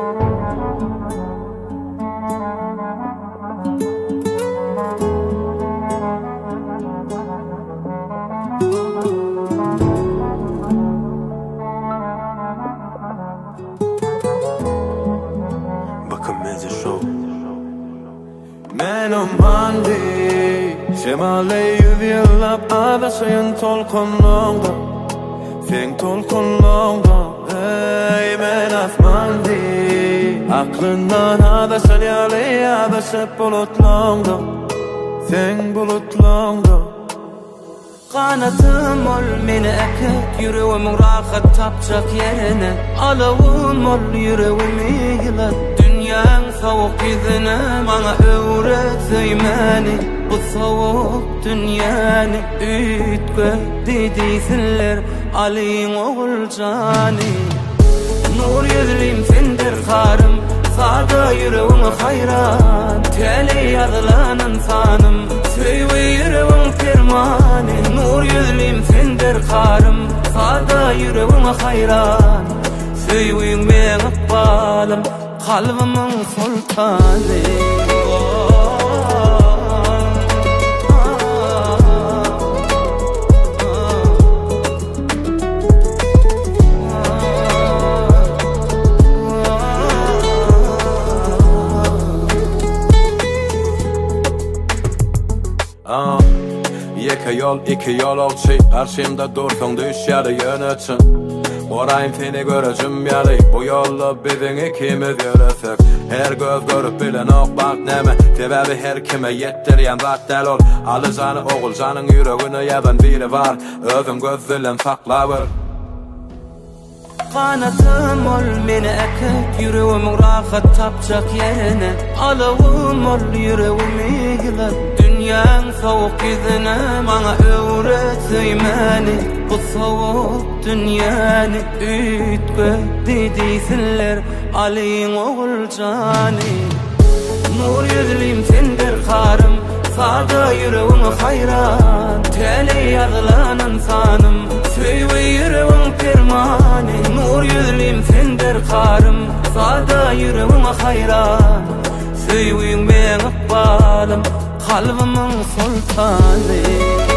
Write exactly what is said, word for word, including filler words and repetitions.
Menom handi Şemale yüz yıllap adasayın tolkunluğda Sen tolkunluğda Ey men asmandi Aklından adasan yali adasıp bulutluğda Sen bulutluğda Kanatım ol meni ekip yüreğimin rahat tapacak yerine Alavum ol yüreğimi yılat Dünyan soğuk yüzüne bana öğret zeymeni Bu soğuk dünyanı ütgö dediysinler Ali'in oğul cani Nur yüzlüm sendir karım Sada yüreğime hayran Teli yazılan insanım Söyle yüreğim firmani Nur yüzlüm sendir karım Sada yüreğime hayran Söyle ben akbalım Kalbimin sultanı Ah, iki yol, iki yol olçi Karşımda dursun düşyarı yönetsin Orayım seni göreceğim yarı Bu yolu bizim ikimiz yürüsük Her göz görüp bilen ok bak neme Sebebi her kime yettiryen vaddel ol Alıcanı oğulcanın yüreğini yazan biri var Özüm gözülen saklavır Kanatım ol meni ekip yüreğimin rahat tapacak yerine Alavum ol yüreğimi yılat Dünyan soğuk yüzüne bana öğret zeymeni Bu soğuk dünyanı ütgö dediysinler Ali'in oğul cani Nur yüzlüm sendir karım Sada yüreğime hayran Teli yazılan insanım Söyle yüreğim firmani Nur yüzlüm sendir karım Sada yüreğime hayran Söyle ben akbalım Kalbimin sultanı